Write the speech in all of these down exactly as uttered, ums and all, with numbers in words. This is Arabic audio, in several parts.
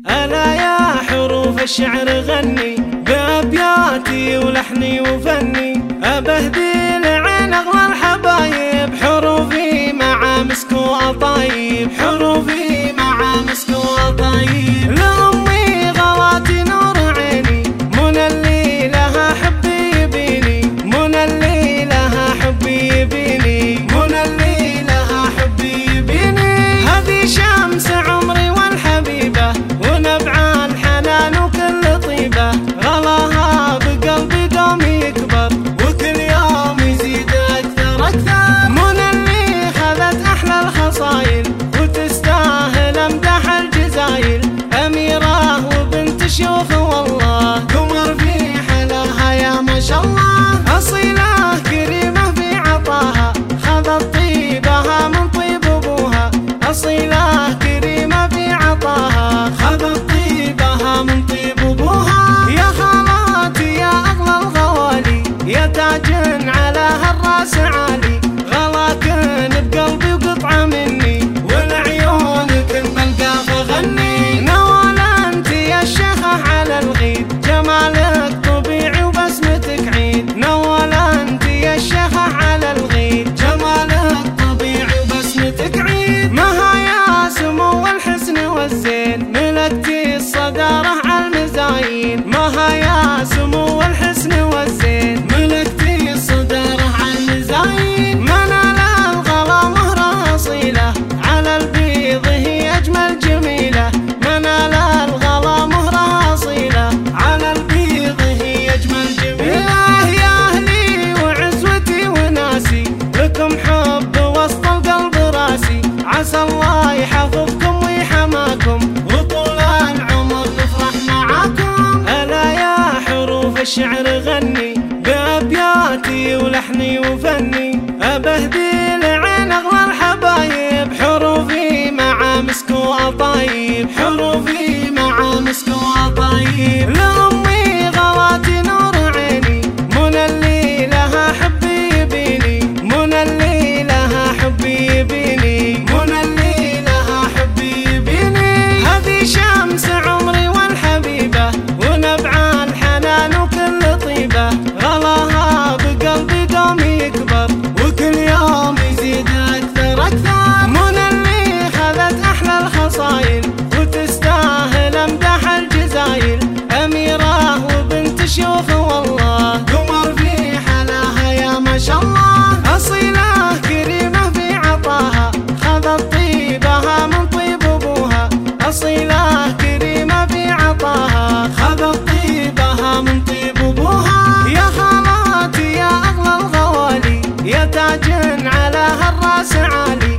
ألا يا حروف الشعر غني بأبياتي ولحني وفني، أبهدي لعين أغلى الحبايب حروفي مع مسك وأطايب، حروفي مع مسك وأطايب. لأمي غواتي نور عيني، منى اللي لها حبي يبيني، منى اللي لها حبي يبيني، منى اللي لها حبي يبيني. هذه شمس عمري والحبيبة ونبع الحنان وكل طيبة، غلاها بقلبي دوم يكبر وكل يوم يزيد أكثر أكثر. منى اللي خذت أحلى الخصايل وتستاهل أمدح الجزايل، أميرة وبنت شيوخ والله قمر في حلاها يا ما شاء الله. أصيلة كريمة في عطاها خذت طيبها من طيب أبوها، أصيلة كريمة في عطاها خذت طيبها من طيب أبوها. يا خالاتي يا أغلى الغوالي، يا تاج على هالراس عالي، غلاكن بقلبي وقطعة مني ولعيونكن بلقى فغني. نوال انت يا الشيخة على الغيد، جمالك طبيعي وبسمتك عيد. نوال انت يا الشيخة على الغيد، جمالك طبيعي وبسمتك عيد. مها يا سمو الحسن والزين، ملكتي الصدارة على المزاين. مها يا سمو الحسن والزين، ملكتي الصدارة على المزاين. منال الغلا مهرة أصيلة، على البيض هي أجمل جميلة. منال الغلا مهرة أصيلة، على البيض هي أجمل جميلة. يا أهلي وعزوتي وناسي، لكم حب وسط القلب راسي. عسى الله يحفظكم ويحماكم وطول العمر نفرح معاكم. ألا يا حروف الشعر غني بأبياتي ولحني وفني، أبهدي لعين أغلى الحبايب حروفي مع مسك وأطايب، حروفي مع مسك وأطايب. لأمي غواتي نور عيني، منى اللي لها حبي يبيني، منى اللي لها حبي يبيني، منى اللي لها حبي يبيني. هذه شمس عمري والحبيبة ونبع الحنان وكل طيبة، غلاها بقلبي دوم يكبر وكل يوم يزيد أكثر أكثر. منى اللي خذت أحلى الخصايل وتستاهل أمدح الجزايل، أميرة وبنت شيوخ والله قمر في حلاها يا ما شاء الله. أصيلة كريمة في عطاها خذت طيبها من طيب أبوها، أصيلة كريمة في عطاها خذت طيبها من طيب أبوها. يا خالاتي يا أغلى الغوالي، يا تاج على هالراس عالي،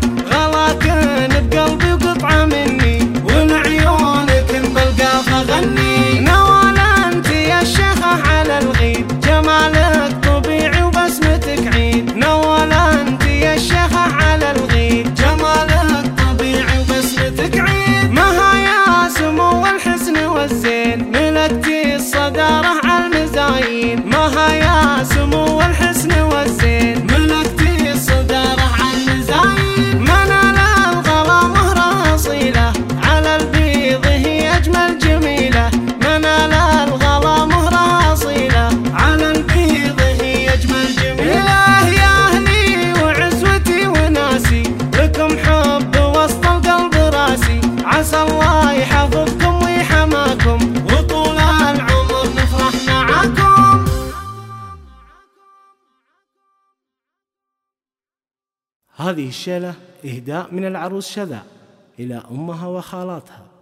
غلاكن بقلبي وقطعة مني ولعيونكن بلقى فغني. نوال انت يا الشيخة على الغيد، جمالك طبيعي وبسمتك عيد. نوال انت يا الشيخة على الغيد، جمالك طبيعي وبسمتك عيد. مها يا سمو الحسن والزين، ملكتي الصدارة على المزاين. مها يا سمو الحسن والزين، ملكتي الصدارة على المزاين. منال الغلا مهرة أصيلة، على البيض هي أجمل جميلة. منال الغلا مهرة أصيلة، على البيض هي أجمل جميلة. يا أهلي وعزوتي وناسي، لكم حب وسط القلب راسي. عسى الله يحفظكم ويحماكم وطول العمر نفرح معاكم. هذه الشيلة إهداء من العروس شذا إلى أمها وخالاتها.